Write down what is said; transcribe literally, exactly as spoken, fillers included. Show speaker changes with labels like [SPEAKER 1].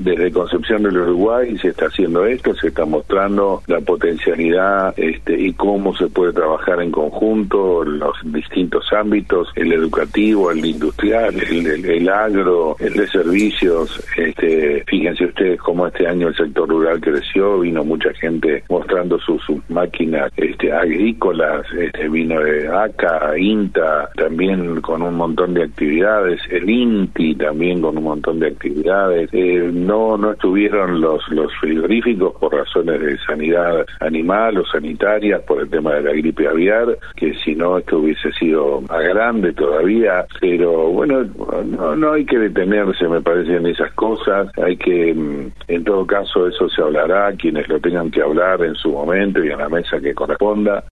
[SPEAKER 1] desde Concepción del Uruguay se está haciendo esto, se está mostrando la potencialidad este, y cómo se puede trabajar en conjunto en los distintos ámbitos, el educativo, el industrial, el, el, el agro, el de servicios. Este, fíjense ustedes cómo este año el sector rural creció, vino mucha gente mostrando sus, sus máquinas este, agrícolas, este, vino de ACA, INTA, también con un montón de actividades, el INTI también con un montón de actividades. Eh, no no estuvieron los los frigoríficos por razones de sanidad animal o sanitarias, por el tema de la gripe aviar, que si no esto hubiese sido más grande todavía, pero bueno, no, no hay que detenerse, me parece, en esas cosas. Hay que, en todo caso, eso se hablará, quienes lo tengan que hablar en su momento y en la mesa que corresponda.